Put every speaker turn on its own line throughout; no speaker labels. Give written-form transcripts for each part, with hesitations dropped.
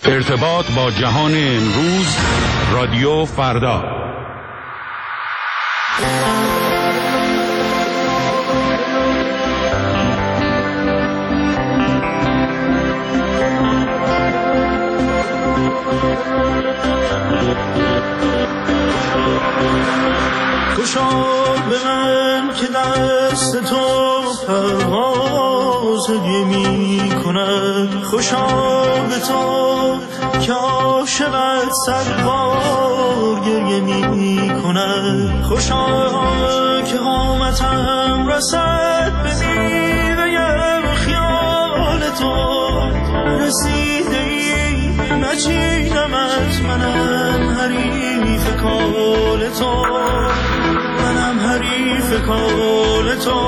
ارتباط با جهان امروز، رادیو فردا.
خوشا به من که دست تو پرواز می کند، خوشا به تو که عاشقت صد بار گریه می کند، خوشا که قامتم رسد به میوه خیال تو، رسیده ای نچیدمت، منم حریف کال تو، منم حریف کال تو،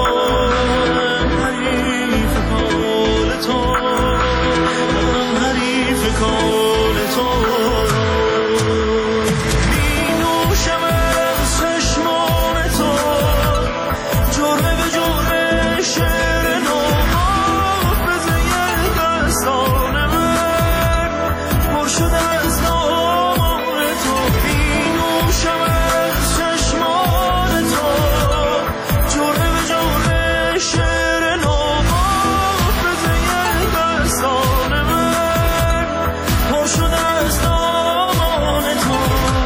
حریف کال تو، حریف کال تو. می نوشم از چشمان تو، جرعه به جرعه شعر نو، حافظه دستان من پر شده از نام تو. می نوشم از چشمان تو، جرعه به جرعه شعر نو، حافظه دستان من پر شده از نام تو.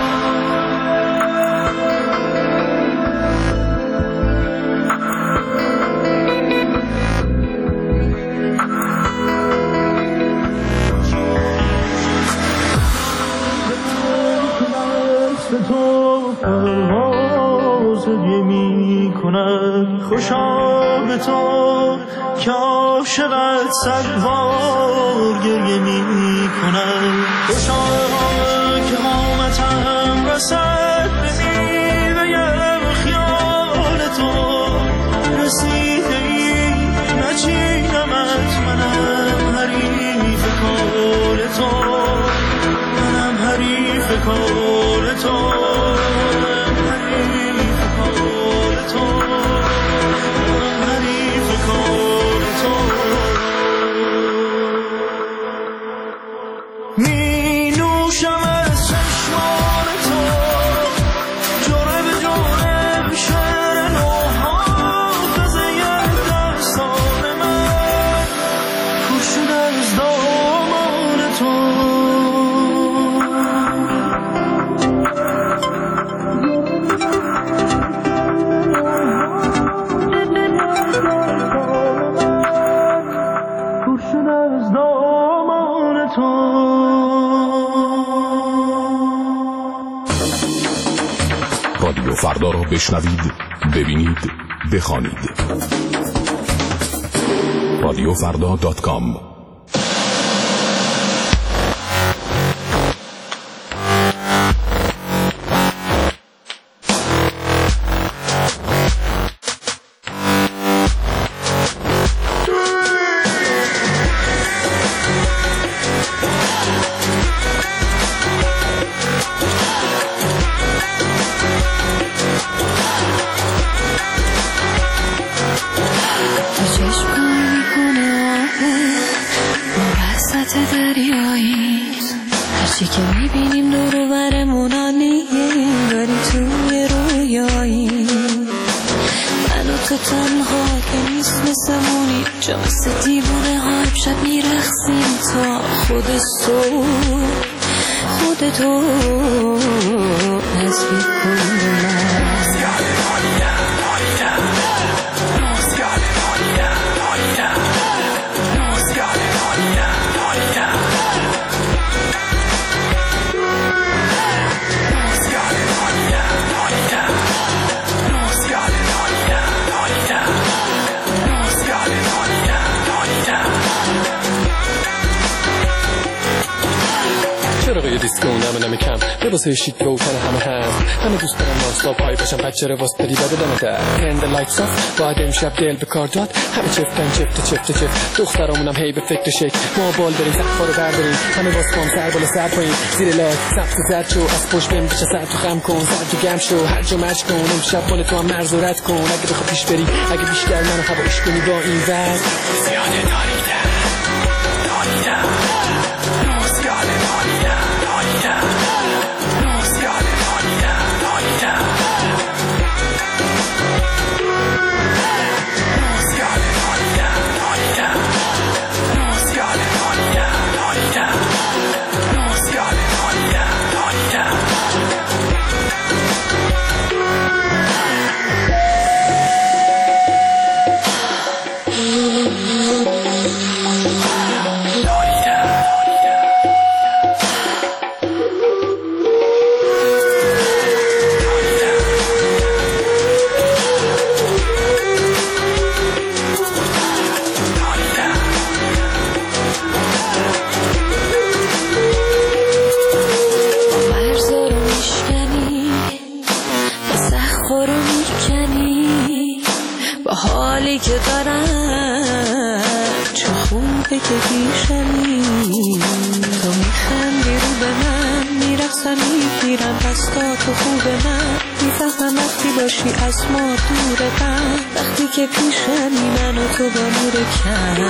دست تو پرواز می کند، خوشا به تو که عاشقت صد بار گریه می کند، خوشا که قامتم رسد به میوه خیال تو، رسیده ای نچیدمت، منم حریف کال تو، منم حریف کال تو، حریف کال تو، حریف کال تو. می نوشم از چشمان تو، جرعه به جرعه شعر نو، حافظه دستان من پر شده از دامان تو.
رادیو فردا را بشنوید، ببینید، بخوانید. radiofrda.com.
هرچی که میبینیم دور و برمون عالیه، داری توی رویایی، من و تو تنها که نیست مثلمونی، جا مثل دیوونه ها امشب میرخصیم تا خودتو نزدیک کن به من.
چراغ دیسکو نمه کم لباسای شیک و تن همه هست، همه دوست دارن ناستا پای باشن، بچه رواز پدی بده دمه در هند لایتس آف، باید امشب دل به کار داد، همه چفتن چفت دخترامونم هی به فکر شک، ما بال داریم تخفا رو برداریم، همه باز کن سر بالا سر پایین، زیر لایت سبز زرد شو، از پشت بهم بچه سر تو خم کن، سر تو گم شو، هر جا مچ کن، امشب مال تو هم مرز و رد کن، اگه بخوا پیش بری، اگه بیشتر منو هواش کنی با این وضع زیاده داریدم
تو خوب من میفهمم وقتی باشی از ما دور غم وقتی که پیشمی من و تو با نور کم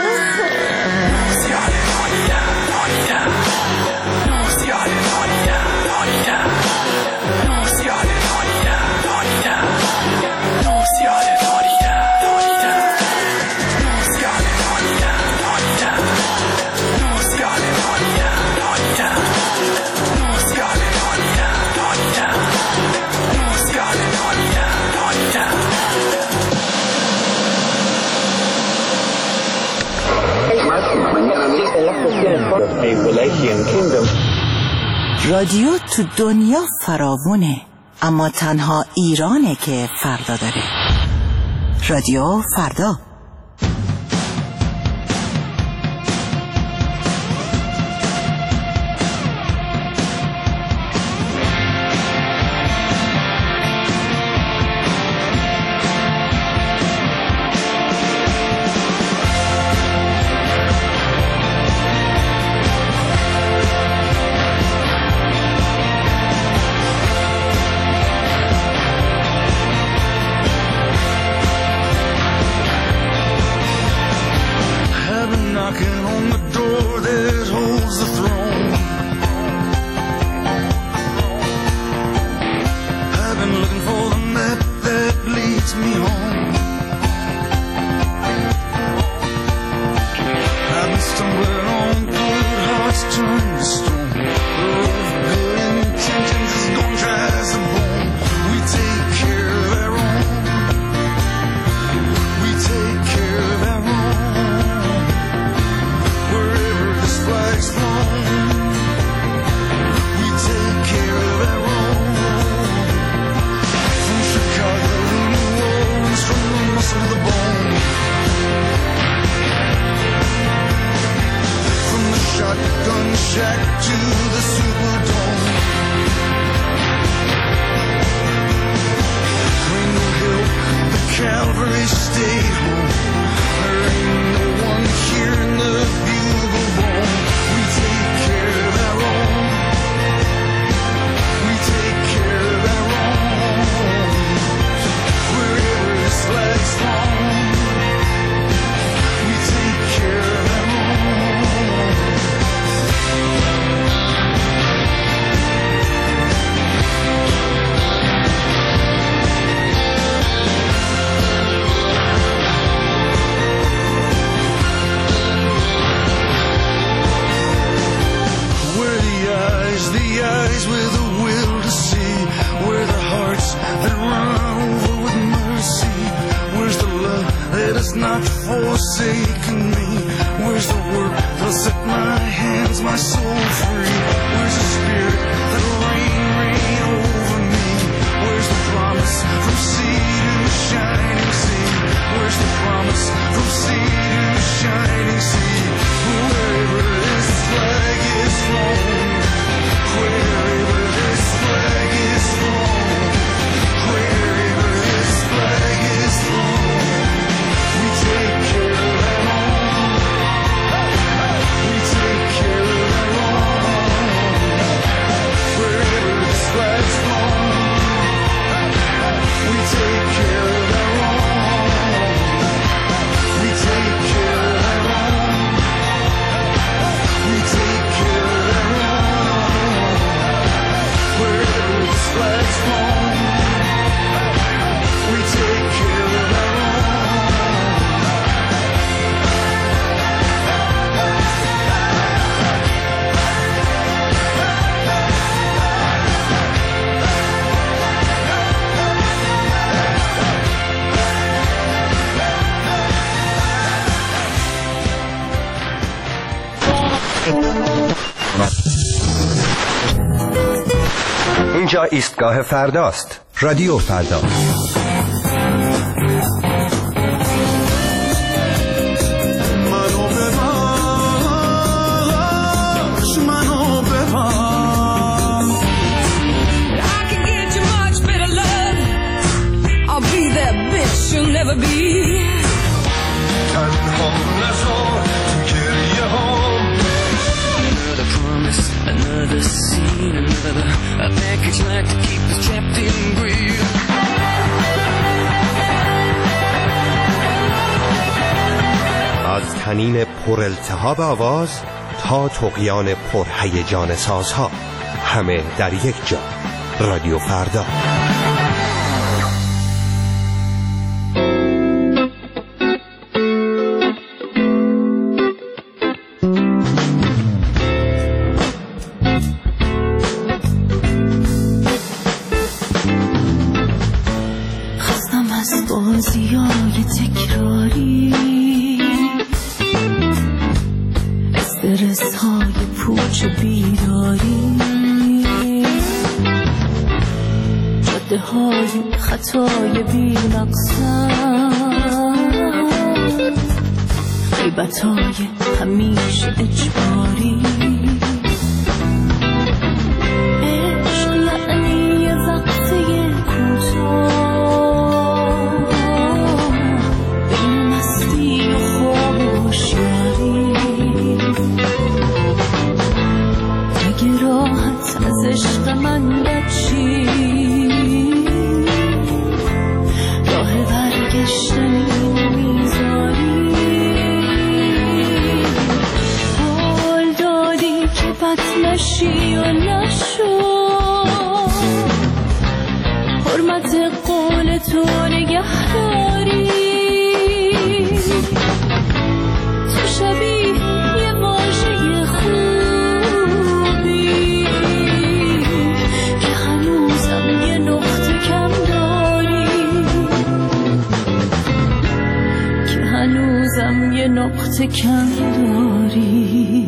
رادیو تو دنیا فراوونه اما تنها ایرانه که فردا داره. رادیو فردا.
اینجا ایستگاه فرداست. رادیو فردا.
Another sea
need another, a package like to keep us trapped in greed.
از طنین پر التهاب آواز تا طغیان پر هیجان سازها، همه در یک جا. رادیو فردا.
خستم از بازیای تکراری، استرس های پوچ بیداری، جاده های خطای بی مقصد، غیبت های همیشه اجباری. عشق یعنی یه وقته کوتاه بین مستی و خواب و هوشیاری. اگه راحت از عشق من بچی، راه برگشتن میذاری. حال دادی که بد نشی و نشو، حرمت قول تو نگهداری. تو شبیه یه واژه خوبی که هنوزم یه نقطه کم داری، که هنوزم یه نقطه کم داری.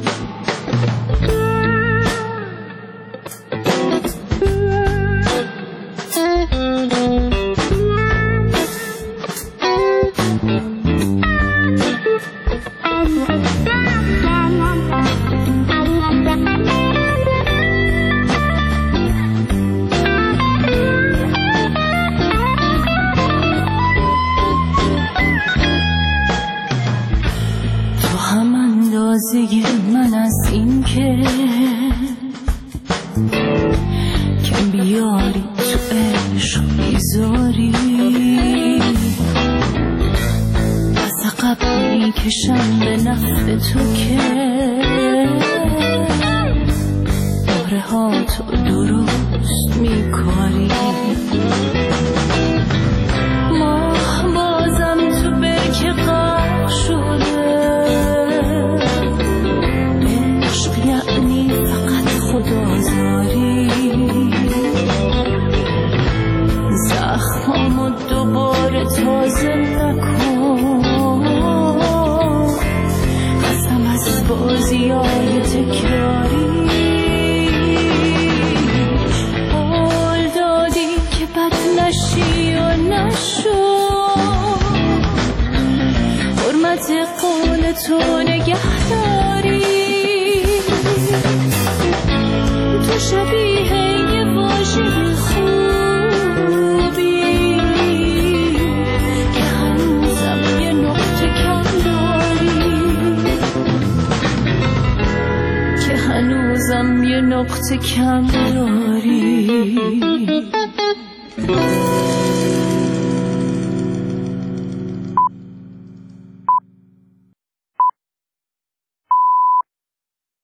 من از این که کم بیاری تو عشق بیزاری، از عقب میکشم به نفع تو که باره ها تو درست میکاری. ماه بازم تو برکه غرق شده، یعنی فقط خدازاری. زخمامو دوباره تازه نکن، قسم از بازیای تکراری. حال دادی که بد نشی و نشو، حرمت قول تو نگهداری. تو شبیه یه واژه خوبی که هنوزم یه نقطه کم داری، که هنوزم یه نقطه کم داری.